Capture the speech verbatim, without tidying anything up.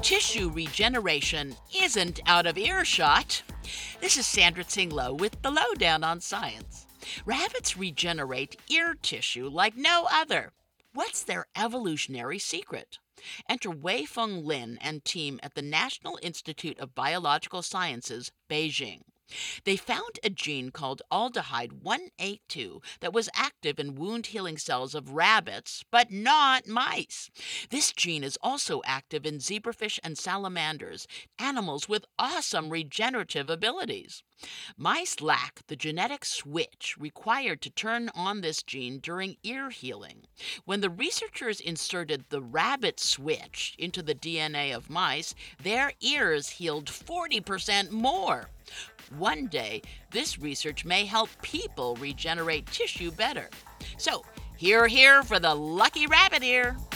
Tissue regeneration isn't out of earshot. This is Sandra Tsinglow with the Lowdown on Science. Rabbits regenerate ear tissue like no other. What's their evolutionary secret? Enter Wei-Feng Lin and team at the National Institute of Biological Sciences, Beijing. They found a gene called aldehyde one eighty-two that was active in wound-healing cells of rabbits, but not mice. This gene is also active in zebrafish and salamanders, animals with awesome regenerative abilities. Mice lack the genetic switch required to turn on this gene during ear healing. When the researchers inserted the rabbit switch into the D N A of mice, their ears healed forty percent more. One day, this research may help people regenerate tissue better. So, hear, hear for the lucky rabbit ear.